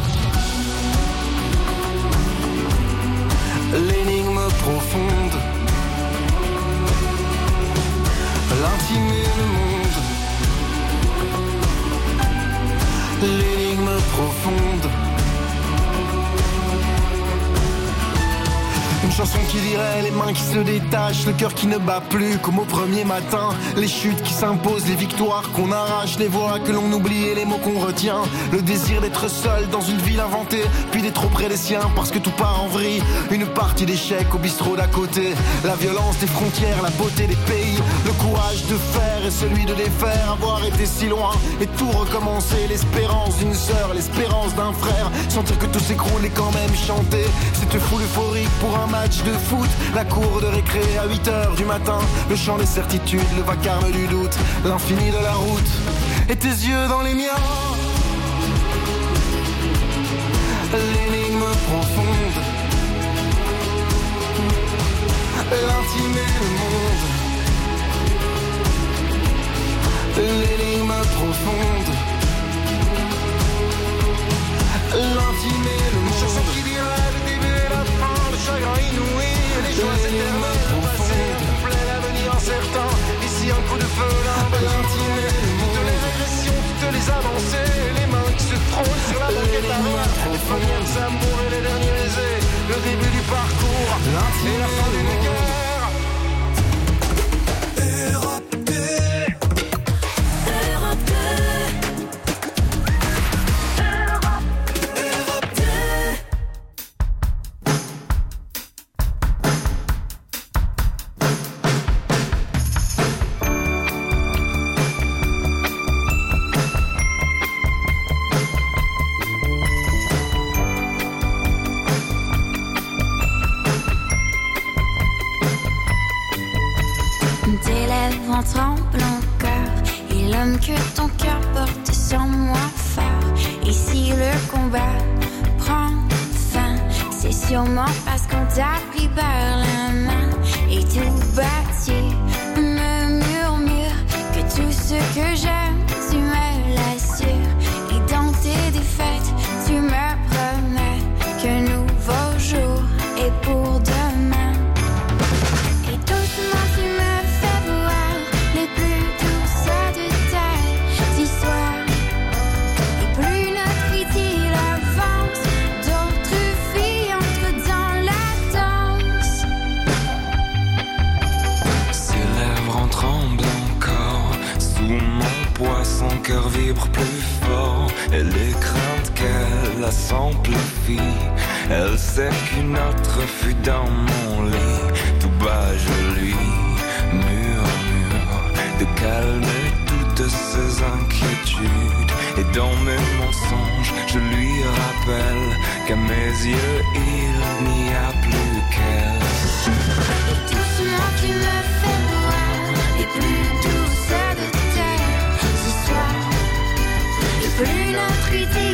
[SPEAKER 21] L'énigme profonde, l'intime et le monde. L'énigme profonde. Une chanson qui dirait les mains qui se détachent, le cœur qui ne bat plus comme au premier matin, les chutes qui s'imposent, les victoires qu'on arrache, les voix que l'on oublie et les mots qu'on retient, le désir d'être seul dans une ville inventée, puis d'être auprès des siens parce que tout part en vrille, une partie d'échecs au bistrot d'à côté, la violence des frontières, la beauté des pays, le courage de faire et celui de défaire, avoir été si loin et tout recommencer, l'espérance d'une sœur, l'espérance d'un frère, sentir que tout s'écroule et quand même chanter, cette foule euphorique pour un match de foot, la cour de récré à huit heures du matin, le chant des certitudes, le vacarme du doute, l'infini de la route, et tes yeux dans les miens. L'énigme profonde. L'intime et le monde. L'énigme profonde. L'intime et le monde. Chanson qui dira le début et la fin, le chagrin inouï, les joies éternelles, le passé complet, l'avenir incertain. Ici un coup de feu, là, l'intime et le monde. Toutes les régressions, toutes les avancées, les mains qui se frôlent sur la banquette arrière. Les premiers amours et les derniers baisers, le début du parcours et la fin d'une guerre.
[SPEAKER 15] Tremblant cœur et l'homme que ton cœur porte sur moi fort. Et si le combat prend fin, c'est sûrement parce qu'on t'a pris par la main. Et tout bâti me murmure que tout ce que j'aime, tu me l'assures. Et dans tes défaites, tu me promets qu'un nouveau jour est pour demain. Et doucement tu me
[SPEAKER 5] son cœur vibre plus fort et les craintes qu'elle a s'amplifient. Elle sait qu'une autre fut dans mon lit. Tout bas je lui murmure de calmer toutes ses inquiétudes. Et dans mes mensonges je lui rappelle qu'à mes yeux il n'y a plus qu'elle.
[SPEAKER 15] Et doucement tu me fais boire les plus douces de tes histoires. Et plus notre idée